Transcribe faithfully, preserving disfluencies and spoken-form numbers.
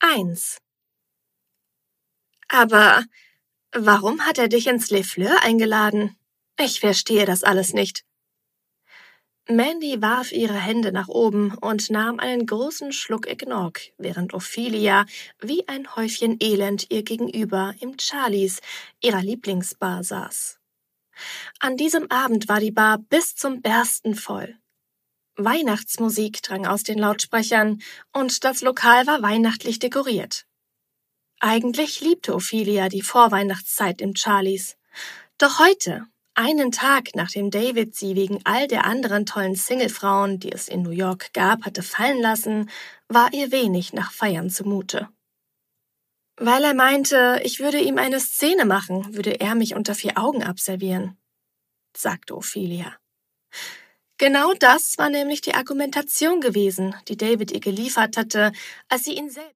eins. Aber warum hat er dich ins Les Fleurs eingeladen? Ich verstehe das alles nicht. Mandy warf ihre Hände nach oben und nahm einen großen Schluck Eggnog, während Ophelia wie ein Häufchen Elend ihr gegenüber im Charlies, ihrer Lieblingsbar, saß. An diesem Abend war die Bar bis zum Bersten voll. Weihnachtsmusik drang aus den Lautsprechern und das Lokal war weihnachtlich dekoriert. Eigentlich liebte Ophelia die Vorweihnachtszeit im Charlies. Doch heute, einen Tag nachdem David sie wegen all der anderen tollen Singlefrauen, die es in New York gab, hatte fallen lassen, war ihr wenig nach Feiern zumute. Weil er meinte, ich würde ihm eine Szene machen, würde er mich unter vier Augen abservieren, sagte Ophelia. Genau das war nämlich die Argumentation gewesen, die David ihr geliefert hatte, als sie ihn selbst